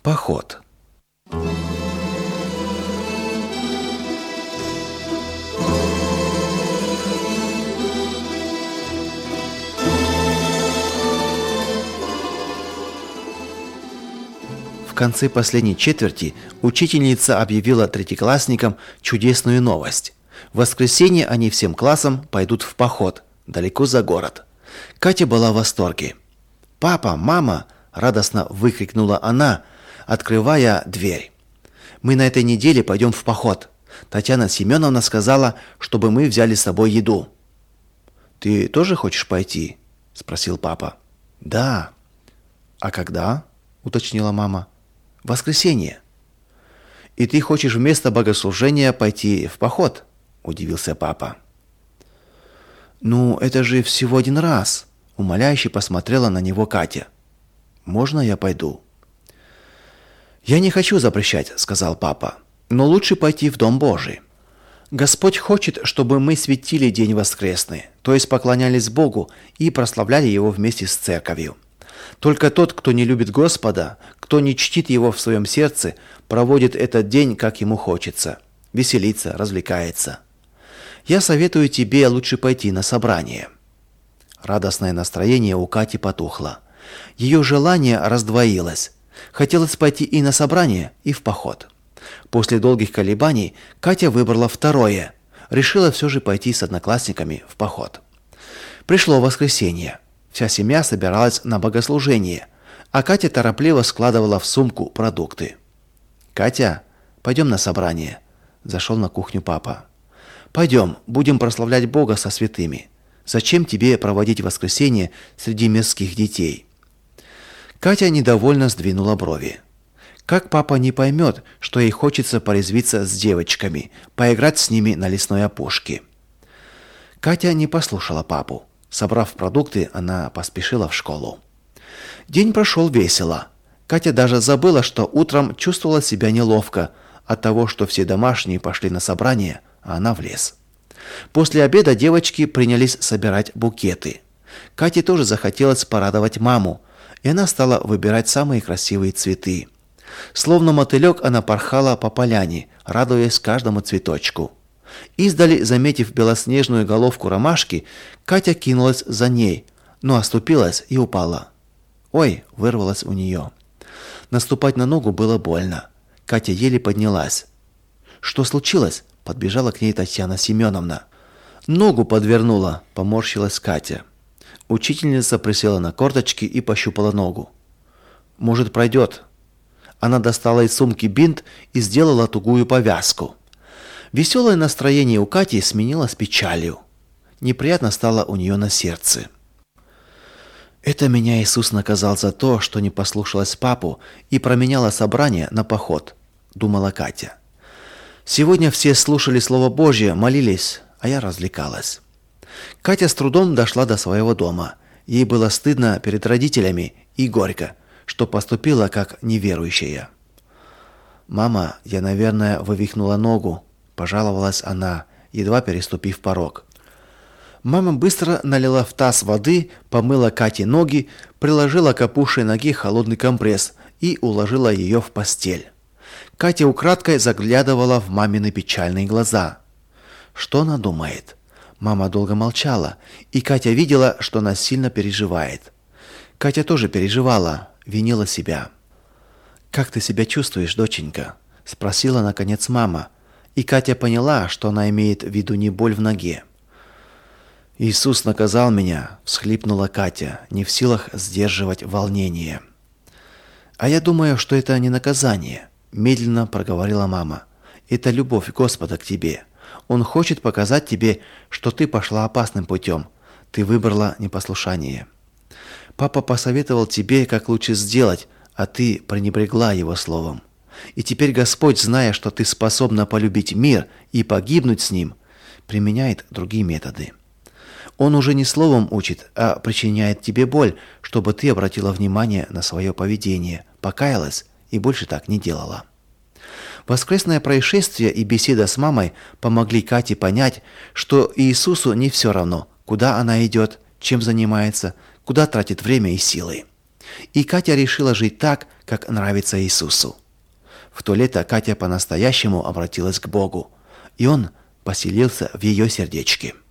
Поход. В конце последней четверти учительница объявила третьеклассникам чудесную новость. В воскресенье они всем классом пойдут в поход, далеко за город. Катя была в восторге. «Папа, мама!» – радостно выкрикнула она, открывая дверь. «Мы на этой неделе пойдем в поход. Татьяна Семеновна сказала, чтобы мы взяли с собой еду». «Ты тоже хочешь пойти?» – спросил папа. «Да». «А когда?» – уточнила мама. «В воскресенье». «И ты хочешь вместо богослужения пойти в поход?» – удивился папа. «Ну, это же всего один раз», – умоляюще посмотрела на него Катя. «Можно я пойду?» «Я не хочу запрещать», – сказал папа, – «но лучше пойти в Дом Божий. Господь хочет, чтобы мы светили день воскресный, то есть поклонялись Богу и прославляли Его вместе с церковью. Только тот, кто не любит Господа, кто не чтит Его в своем сердце, проводит этот день, как ему хочется, веселится, развлекается. Я советую тебе лучше пойти на собрание». Радостное настроение у Кати потухло. Ее желание раздвоилось. Хотелось пойти и на собрание, и в поход. После долгих колебаний Катя выбрала второе. Решила все же пойти с одноклассниками в поход. Пришло воскресенье. Вся семья собиралась на богослужение, а Катя торопливо складывала в сумку продукты. «Катя, пойдем на собрание», – зашел на кухню папа. «Пойдем, будем прославлять Бога со святыми. Зачем тебе проводить воскресенье среди мирских детей?» Катя недовольно сдвинула брови. Как папа не поймет, что ей хочется порезвиться с девочками, поиграть с ними на лесной опушке? Катя не послушала папу. Собрав продукты, она поспешила в школу. День прошел весело. Катя даже забыла, что утром чувствовала себя неловко от того, что все домашние пошли на собрание, а она в лес. После обеда девочки принялись собирать букеты. Кате тоже захотелось порадовать маму, и она стала выбирать самые красивые цветы. Словно мотылек она порхала по поляне, радуясь каждому цветочку. Издали, заметив белоснежную головку ромашки, Катя кинулась за ней, но оступилась и упала. «Ой!» – вырвалось у нее. Наступать на ногу было больно. Катя еле поднялась. «Что случилось?» – подбежала к ней Татьяна Семеновна. «Ногу подвернула», – поморщилась Катя. Учительница присела на корточки и пощупала ногу. «Может, пройдет?» Она достала из сумки бинт и сделала тугую повязку. Веселое настроение у Кати сменилось печалью. Неприятно стало у нее на сердце. «Это меня Иисус наказал за то, что не послушалась папу и променяла собрание на поход», – думала Катя. «Сегодня все слушали Слово Божье, молились, а я развлекалась». Катя с трудом дошла до своего дома. Ей было стыдно перед родителями и горько, что поступила как неверующая. «Мама, я, наверное, вывихнула ногу», – пожаловалась она, едва переступив порог. Мама быстро налила в таз воды, помыла Кате ноги, приложила к опухшей ноге холодный компресс и уложила ее в постель. Катя украдкой заглядывала в мамины печальные глаза. Что она думает? Мама долго молчала, и Катя видела, что она сильно переживает. Катя тоже переживала, винила себя. «Как ты себя чувствуешь, доченька?» – спросила наконец мама, и Катя поняла, что она имеет в виду не боль в ноге. «Иисус наказал меня», – всхлипнула Катя, не в силах сдерживать волнение. «А я думаю, что это не наказание», – медленно проговорила мама. «Это любовь Господа к тебе. Он хочет показать тебе, что ты пошла опасным путем. Ты выбрала непослушание. Папа посоветовал тебе, как лучше сделать, а ты пренебрегла его словом. И теперь Господь, зная, что ты способна полюбить мир и погибнуть с ним, применяет другие методы. Он уже не словом учит, а причиняет тебе боль, чтобы ты обратила внимание на свое поведение, покаялась и больше так не делала». Воскресное происшествие и беседа с мамой помогли Кате понять, что Иисусу не все равно, куда она идет, чем занимается, куда тратит время и силы. И Катя решила жить так, как нравится Иисусу. В то лето Катя по-настоящему обратилась к Богу, и Он поселился в ее сердечке.